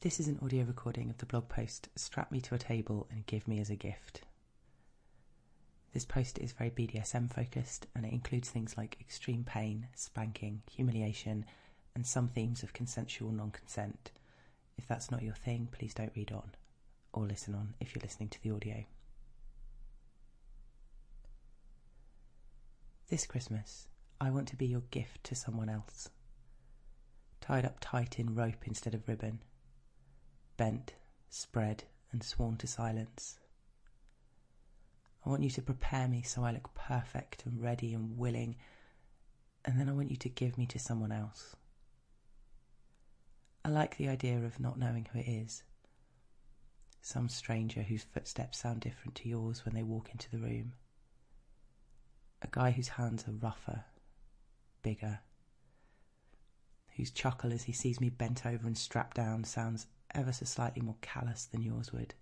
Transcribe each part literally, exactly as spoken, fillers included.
This is an audio recording of the blog post Strap Me to a Table and Give Me as a Gift. This post is very B D S M focused and it includes things like extreme pain, spanking, humiliation and some themes of consensual non-consent. If that's not your thing, please don't read on or listen on if you're listening to the audio. This Christmas, I want to be your gift to someone else. Tied up tight in rope instead of ribbon. Bent, spread and sworn to silence. I want you to prepare me so I look perfect and ready and willing, and then I want you to give me to someone else. I like the idea of not knowing who it is. Some stranger whose footsteps sound different to yours when they walk into the room. A guy whose hands are rougher, bigger, whose chuckle as he sees me bent over and strapped down sounds ever so slightly more callous than yours would.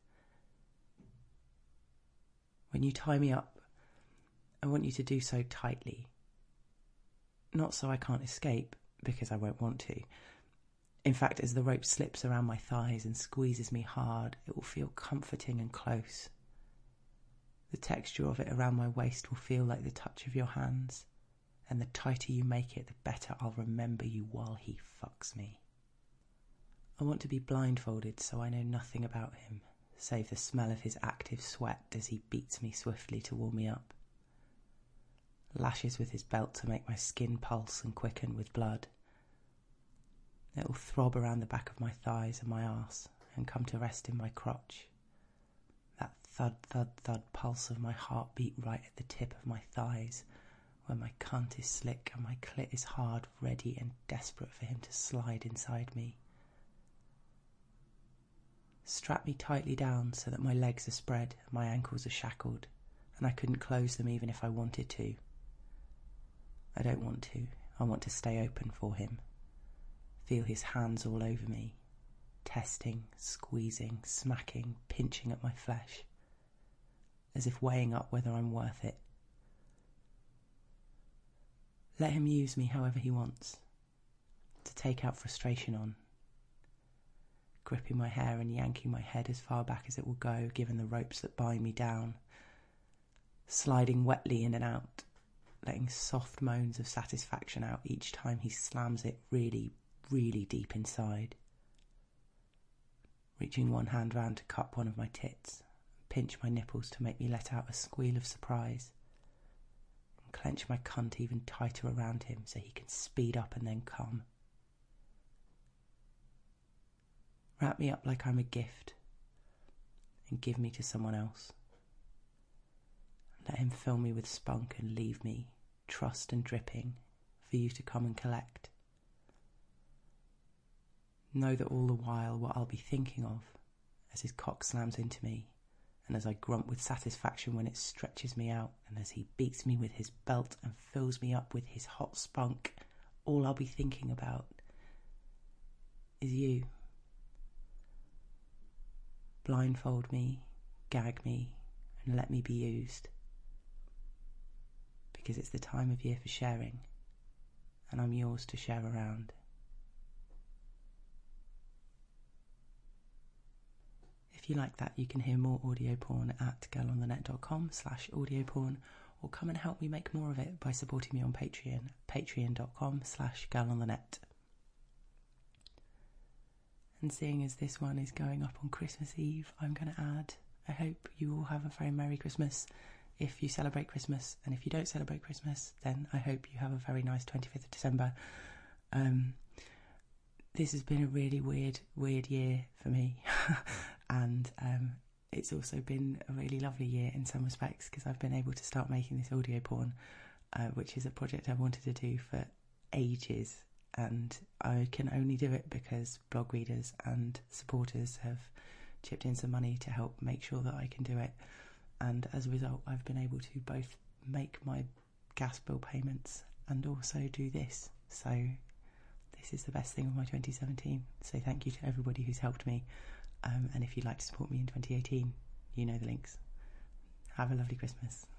When you tie me up, I want you to do so tightly. Not so I can't escape, because I won't want to. In fact, as the rope slips around my thighs and squeezes me hard, it will feel comforting and close. The texture of it around my waist will feel like the touch of your hands, and the tighter you make it, the better I'll remember you while he fucks me. I want to be blindfolded so I know nothing about him, save the smell of his active sweat as he beats me swiftly to warm me up. Lashes with his belt to make my skin pulse and quicken with blood. It will throb around the back of my thighs and my arse and come to rest in my crotch. That thud, thud, thud pulse of my heartbeat right at the tip of my thighs, where my cunt is slick and my clit is hard, ready and desperate for him to slide inside me. Strap me tightly down so that my legs are spread and my ankles are shackled, and I couldn't close them even if I wanted to. I don't want to. I want to stay open for him. Feel his hands all over me, testing, squeezing, smacking, pinching at my flesh, as if weighing up whether I'm worth it. Let him use me however he wants, to take out frustration on. Gripping my hair and yanking my head as far back as it will go, given the ropes that bind me down. Sliding wetly in and out, letting soft moans of satisfaction out each time he slams it really, really deep inside. Reaching one hand round to cup one of my tits, pinch my nipples to make me let out a squeal of surprise, and clench my cunt even tighter around him so he can speed up and then come. Wrap me up like I'm a gift and give me to someone else. Let him fill me with spunk and leave me, trussed and dripping, for you to come and collect. Know that all the while what I'll be thinking of as his cock slams into me and as I grunt with satisfaction when it stretches me out and as he beats me with his belt and fills me up with his hot spunk, all I'll be thinking about is you. Blindfold me, gag me, and let me be used. Because it's the time of year for sharing, and I'm yours to share around. If you like that, you can hear more audio porn at girlonthenet.com slash audio porn, or come and help me make more of it by supporting me on Patreon, patreon.com slash girlonthenet. And seeing as this one is going up on Christmas Eve, I'm going to add, I hope you all have a very Merry Christmas if you celebrate Christmas. And if you don't celebrate Christmas, then I hope you have a very nice twenty-fifth of December. Um, this has been a really weird, weird year for me. and um, it's also been a really lovely year in some respects because I've been able to start making this audio porn, uh, which is a project I wanted to do for ages. And I can only do it because blog readers and supporters have chipped in some money to help make sure that I can do it. And as a result, I've been able to both make my gas bill payments and also do this. So this is the best thing of my twenty seventeen. So thank you to everybody who's helped me. Um, and if you'd like to support me in twenty eighteen, you know the links. Have a lovely Christmas.